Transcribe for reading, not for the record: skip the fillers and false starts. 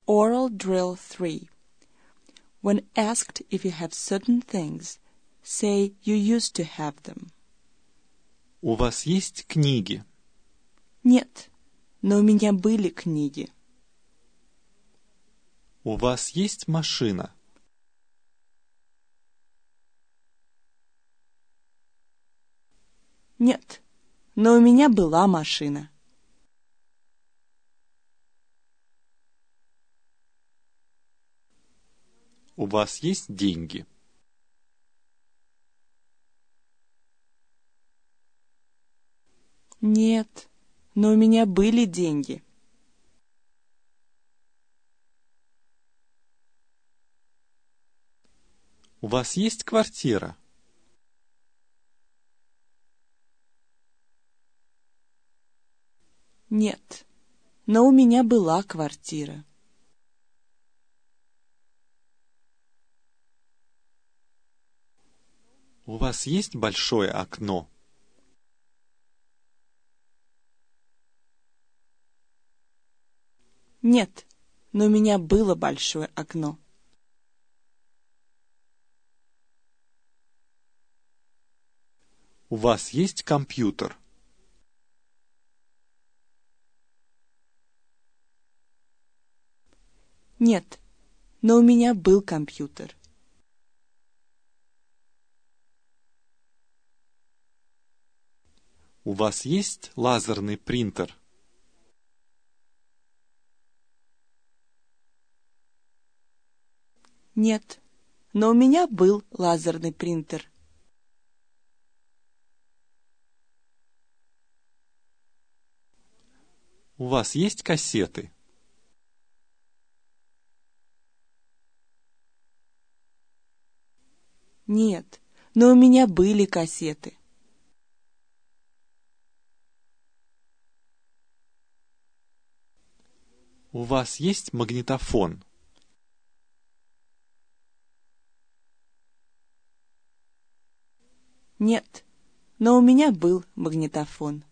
Oral Drill 3. When asked if you have certain things, say you used to have them. У вас есть книги? Нет, но у меня были книги. У вас есть машина? Нет, но у меня была машина. У вас есть деньги? Нет, но у меня были деньги. У вас есть квартира? Нет, но у меня была квартира. У вас есть большое окно? Нет, но у меня было большое окно. У вас есть компьютер? Нет, но у меня был компьютер. У вас есть лазерный принтер? Нет, но у меня был лазерный принтер. У вас есть кассеты? Нет, но у меня были кассеты. У вас есть магнитофон? Нет, но у меня был магнитофон.